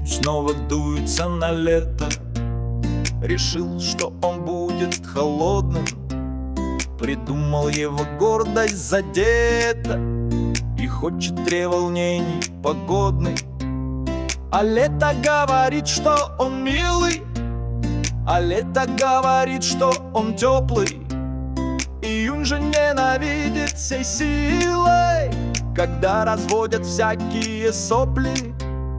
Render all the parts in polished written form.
снова дуется на лето. Решил, что он будет холодным, придумал его гордость задета и хочет треволнений погодный. А лето говорит, что он милый, а лето говорит, что он теплый. Июнь же ненавидит всей силой, когда разводят всякие сопли.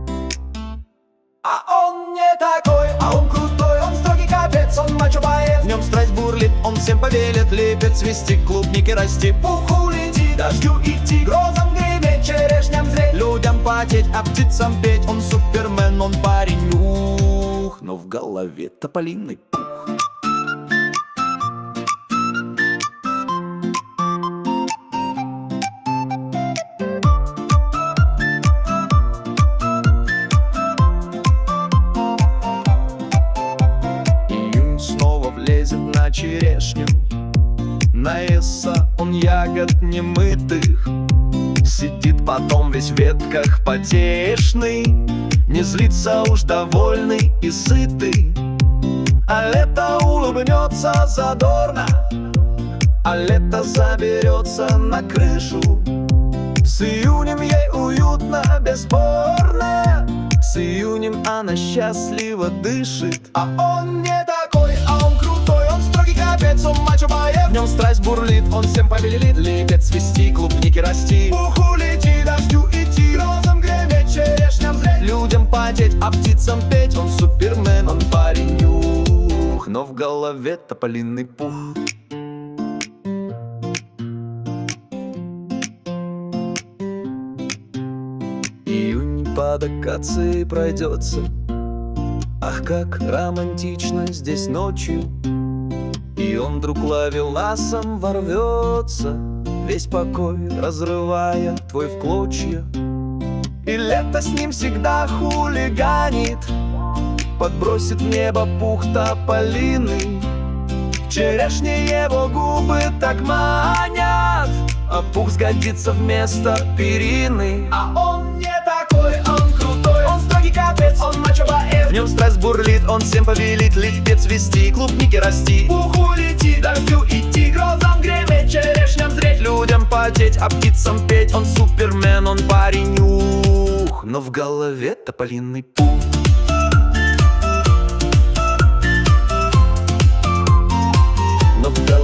А он не такой, а он крутой, он строгий капец, он мачо-боец. В нем страсть бурлит, он всем повелит, лепит, свисти, клубники расти, пуху лети, дождю идти, грозам греметь, черешням зреть, людям потеть, а птицам петь. Он супермен, он парень, ух, но в голове тополиный пух. Лезет на черешню, наестся он ягод немытых, сидит потом весь в ветках потешный, не злится уж довольный и сытый. А лето улыбнется задорно, а лето заберется на крышу. С июнем ей уютно, бесспорно, с июнем она счастливо дышит. А он не такой, а он крутой, он строгий капец, он мачо-боец. В нем страсть бурлит, он всем повелит, лепит, свисти, клубники расти, пуху лети, дождю идти, грозам греметь, черешням зреть, людям потеть, а птицам петь. Он супермен, он парень, ух, но в голове тополиный пух. Июнь под акацией пройдется, ах, как романтично здесь ночью. И он вдруг ловеласом ворвется, весь покой разрывая твой в клочья. И лето с ним всегда хулиганит, подбросит в небо пух тополиный. В черешне его губы так манят, а пух сгодится вместо перины. А он не такой, он крутой, он строгий капец, он мачо-боец. В нем страсть бурлит, он всем повелит, лепит, свисти, клубники расти, пуху лети, дождю идти, грозам греметь, черешням зреть, людям потеть, а птицам петь. Он супермен, он парень, ух, но в голове тополиный пух. Но в